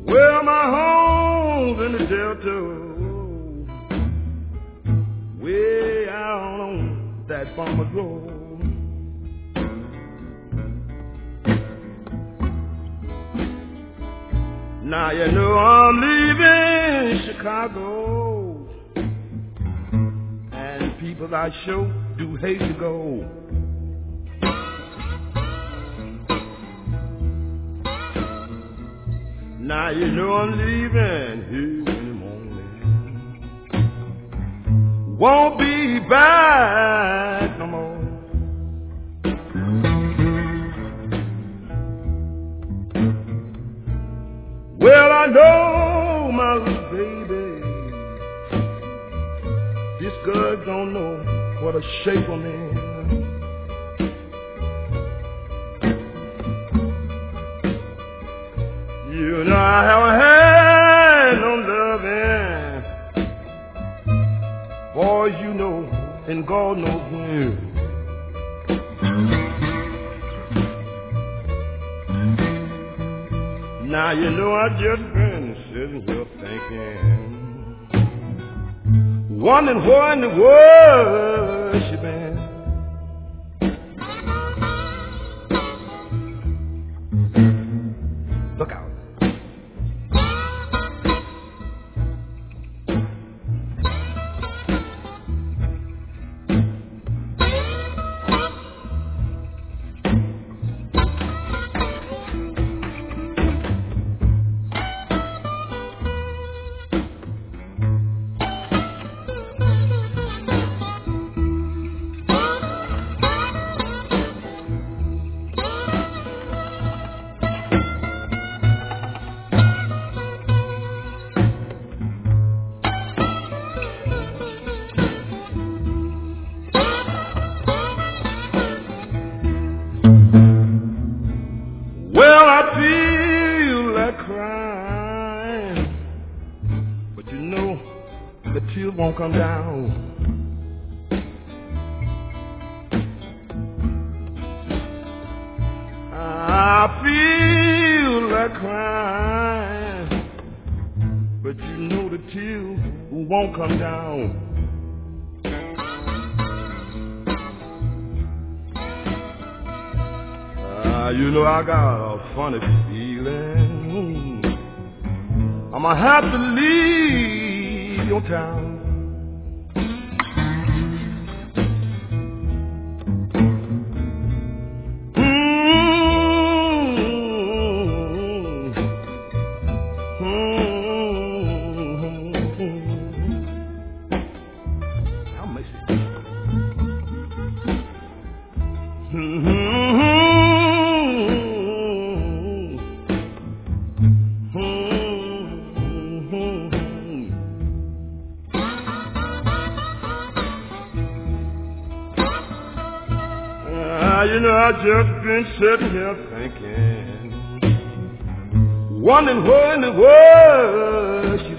Well, my home's in the Delta, way out on that farmer's road. Now you know I'm leaving Chicago, and people I sure do hate to go. Now you know I'm leaving here in the morning. Won't be back no more. Well, I know my little baby, this girl don't know what a shape I'm in. You know I haven't had no loving, boys, you know, and God knows when. Now you know I just been sitting here thinking, wondering where in the world she been. Look out. Well, I feel like crying, but you know the tears won't come down. I feel like crying, but you know the tears won't come down. You know I got a funny feeling I'ma have to leave your town. I'll miss it. You know I just been sitting here thinking, wondering where in the world she